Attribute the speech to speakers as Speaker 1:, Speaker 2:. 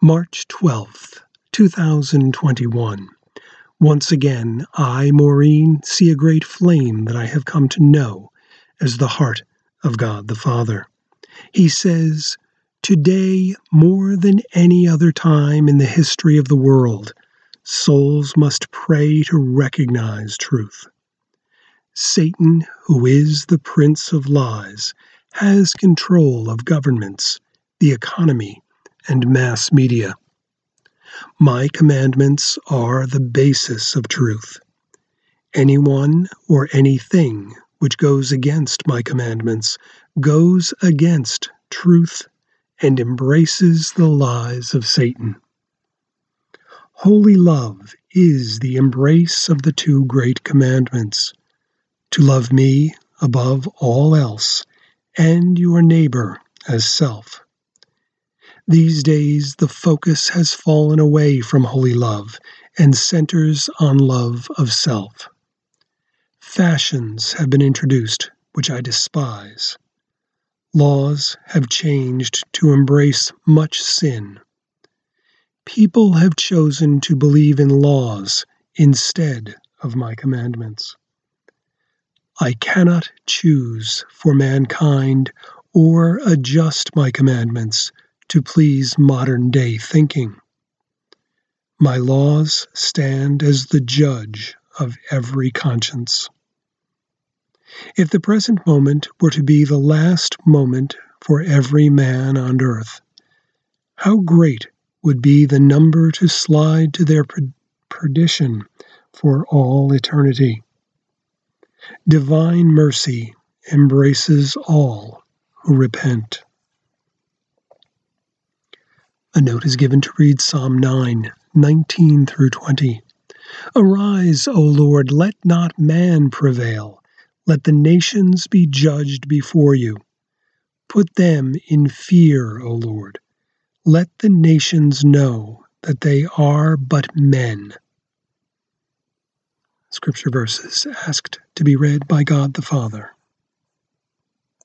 Speaker 1: March 12th, 2021. Once again, I, Maureen, see a great flame that I have come to know as the heart of God the Father. He says, "Today, more than any other time in the history of the world, souls must pray to recognize truth. Satan, who is the prince of lies, has control of governments, the economy, and mass media. My commandments are the basis of truth. Anyone or anything which goes against my commandments goes against truth and embraces the lies of Satan. Holy love is the embrace of the two great commandments, to love me above all else and your neighbor as self. These days, the focus has fallen away from holy love and centers on love of self. Fashions have been introduced, which I despise. Laws have changed to embrace much sin. People have chosen to believe in laws instead of my commandments. I cannot choose for mankind or adjust my commandments to please modern-day thinking. My laws stand as the judge of every conscience. If the present moment were to be the last moment for every man on earth, how great would be the number to slide to their perdition for all eternity. Divine mercy embraces all who repent." A note is given to read Psalm 9, 19 through 20. "Arise, O Lord, let not man prevail. Let the nations be judged before you. Put them in fear, O Lord. Let the nations know that they are but men." Scripture verses asked to be read by God the Father.